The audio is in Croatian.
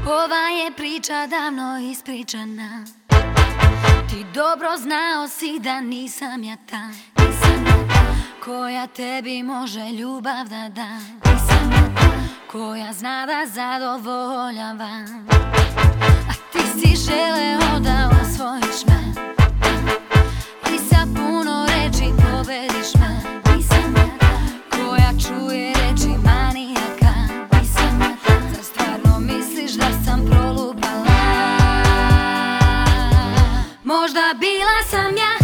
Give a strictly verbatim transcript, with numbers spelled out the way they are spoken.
Ova je priča davno ispričana. Ti dobro znao si da nisam ja ta, nisam ja ta koja tebi može ljubav da da, nisam ja ta koja zna da zadovoljava. A ti si želeo da osvojiš me i sa puno reči pobediš me. Nisam ja ta koja čuje reči manijaka, nisam ja ta. Zar stvarno misliš da sam prolupala? Možda bila sam ja